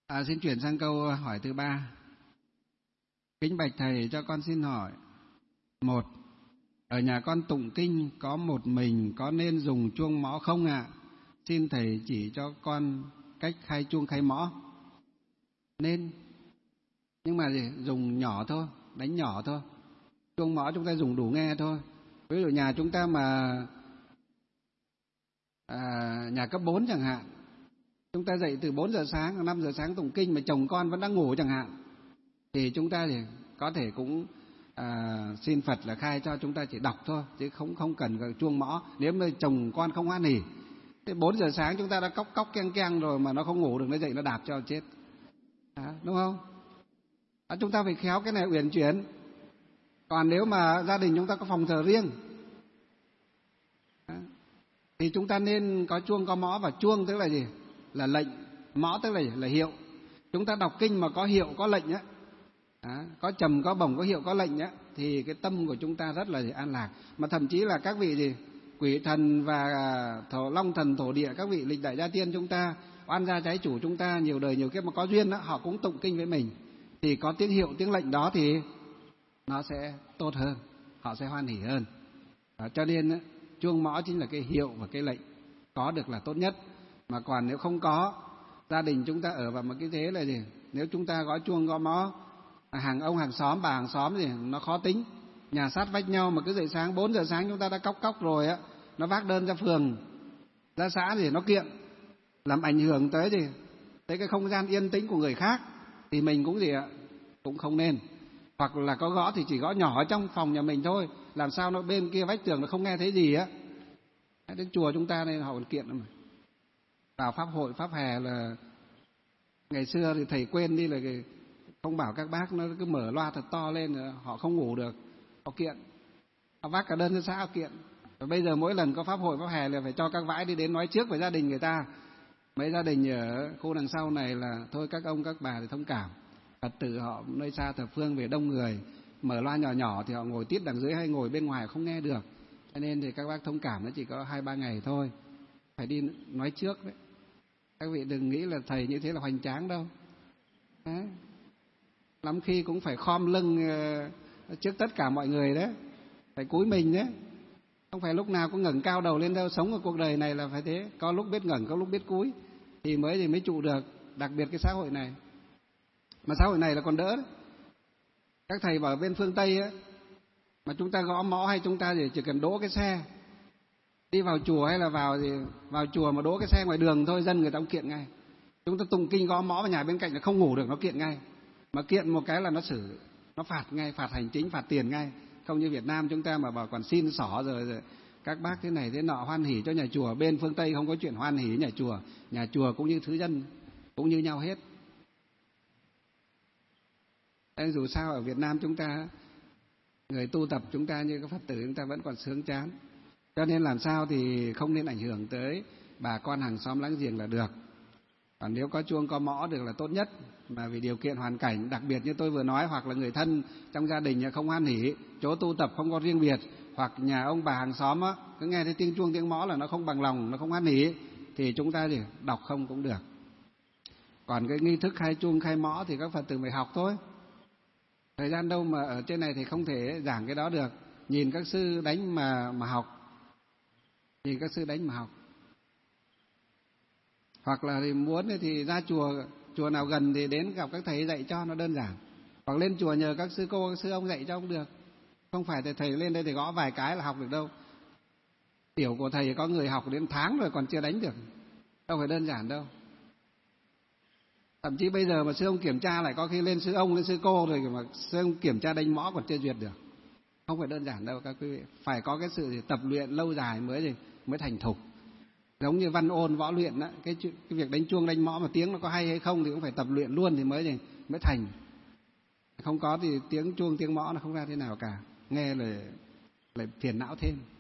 Xin chuyển sang câu hỏi thứ 3. Kính bạch thầy, cho con xin hỏi: 1. Ở nhà con tụng kinh có một mình, có nên dùng chuông mõ không ạ? Xin thầy chỉ cho con cách khai chuông khai mõ. Nên, nhưng mà dùng nhỏ thôi, đánh nhỏ thôi. Chuông mõ chúng ta dùng đủ nghe thôi. Ví dụ nhà chúng ta mà nhà cấp 4 chẳng hạn, chúng ta dậy từ 4 giờ sáng, 5 giờ sáng tụng kinh mà chồng con vẫn đang ngủ chẳng hạn, thì chúng ta thì có thể cũng xin Phật là khai cho chúng ta chỉ đọc thôi, chứ không cần chuông mõ. Nếu mà chồng con không hoan hỉ, thế 4 giờ sáng chúng ta đã cóc cóc keng keng rồi mà nó không ngủ được, nó dậy nó đạp cho chết, đúng không? Chúng ta phải khéo cái này uyển chuyển. Còn nếu mà gia đình chúng ta có phòng thờ riêng thì chúng ta nên có chuông có mõ. Và chuông tức là gì? Là lệnh. Mõ tức là hiệu. Chúng ta đọc kinh mà có hiệu có lệnh á, có trầm có bổng có hiệu có lệnh á, thì cái tâm của chúng ta rất là an lạc. Mà thậm chí là các vị quỷ thần và long thần thổ địa, các vị lịch đại gia tiên chúng ta, oan gia trái chủ chúng ta, nhiều đời nhiều kiếp mà có duyên đó, họ cũng tụng kinh với mình, thì có tiếng hiệu tiếng lệnh đó thì nó sẽ tốt hơn, họ sẽ hoan hỉ hơn. Cho nên chuông mõ chính là cái hiệu và cái lệnh, có được là tốt nhất. Mà còn nếu không có, gia đình chúng ta ở vào một cái thế là gì? Nếu chúng ta gõ chuông gõ mõ, hàng ông hàng xóm bà hàng xóm thì nó khó tính, nhà sát vách nhau mà cứ dậy sáng 4 giờ sáng chúng ta đã cóc rồi á, nó vác đơn ra phường ra xã thì nó kiện, làm ảnh hưởng tới cái không gian yên tĩnh của người khác, thì mình cũng cũng không nên. Hoặc là có gõ thì chỉ gõ nhỏ ở trong phòng nhà mình thôi, làm sao nó bên kia vách tường nó không nghe thấy gì á. Đến chùa chúng ta nên họ còn kiện mà. Vào pháp hội pháp hè là ngày xưa thì thầy quên đi là không bảo các bác nó cứ mở loa thật to lên, họ không ngủ được, họ kiện, họ vác cả đơn ra xã họ kiện. Và bây giờ mỗi lần có pháp hội pháp hè là phải cho các vãi đi đến nói trước với gia đình người ta. Mấy gia đình ở khu đằng sau này là thôi các ông các bà thì thông cảm, Phật tử họ nơi xa thập phương về đông người, mở loa nhỏ nhỏ thì họ ngồi tít đằng dưới hay ngồi bên ngoài không nghe được. Cho nên thì các bác thông cảm, nó chỉ có 2-3 ngày thôi, phải đi nói trước đấy. Các vị đừng nghĩ là thầy như thế là hoành tráng đâu. Đấy. Lắm khi cũng phải khom lưng trước tất cả mọi người đấy, phải cúi mình đấy. Không phải lúc nào cũng ngẩng cao đầu lên đâu. Sống ở cuộc đời này là phải thế, có lúc biết ngẩng, có lúc biết cúi, thì mới trụ được. Đặc biệt cái xã hội này, mà xã hội này là còn đỡ đấy. Các thầy bảo bên phương Tây ấy, mà chúng ta gõ mõ hay chúng ta chỉ cần đỗ cái xe đi vào chùa, hay là vào chùa mà đỗ cái xe ngoài đường thôi, dân người ta cũng kiện ngay. Chúng ta tụng kinh gõ mõ vào nhà bên cạnh là không ngủ được, nó kiện ngay. Mà kiện một cái là nó phạt ngay, phạt hành chính, phạt tiền ngay. Không như Việt Nam chúng ta mà bảo còn xin xỏ rồi các bác thế này thế nọ hoan hỉ cho nhà chùa. Bên phương Tây không có chuyện hoan hỉ nhà chùa cũng như thứ dân, cũng như nhau hết. Nên dù sao ở Việt Nam chúng ta, người tu tập chúng ta như các Phật tử chúng ta vẫn còn sướng chán. Cho nên làm sao thì không nên ảnh hưởng tới bà con hàng xóm láng giềng là được. Còn nếu có chuông có mõ được là tốt nhất. Mà vì điều kiện hoàn cảnh đặc biệt như tôi vừa nói, hoặc là người thân trong gia đình không hoan hỉ, chỗ tu tập không có riêng biệt, hoặc nhà ông bà hàng xóm á, cứ nghe thấy tiếng chuông tiếng mõ là nó không bằng lòng, nó không hoan hỉ, thì chúng ta thì đọc không cũng được. Còn cái nghi thức khai chuông khai mõ thì các Phật tử phải học thôi. Thời gian đâu mà ở trên này thì không thể giảng cái đó được. Nhìn các sư đánh mà học. Nhìn các sư đánh mà học. Hoặc là thì muốn thì ra chùa nào gần thì đến gặp các thầy dạy cho, nó đơn giản. Hoặc lên chùa nhờ các sư cô, các sư ông dạy cho cũng được. Không phải thầy lên đây thì gõ vài cái là học được đâu. Tiểu của thầy có người học đến tháng rồi còn chưa đánh được. Đâu phải đơn giản đâu. Thậm chí bây giờ mà sư ông kiểm tra lại có khi lên sư ông, lên sư cô rồi mà sư ông kiểm tra đánh mõ còn chưa duyệt được. Không phải đơn giản đâu các quý vị. Phải có cái sự tập luyện lâu dài mới thành thục. Giống như văn ôn võ luyện đó, cái việc đánh chuông đánh mõ mà tiếng nó có hay hay không thì cũng phải tập luyện luôn thì mới thành. Không có thì tiếng chuông tiếng mõ nó không ra thế nào cả, nghe lại phiền não thêm.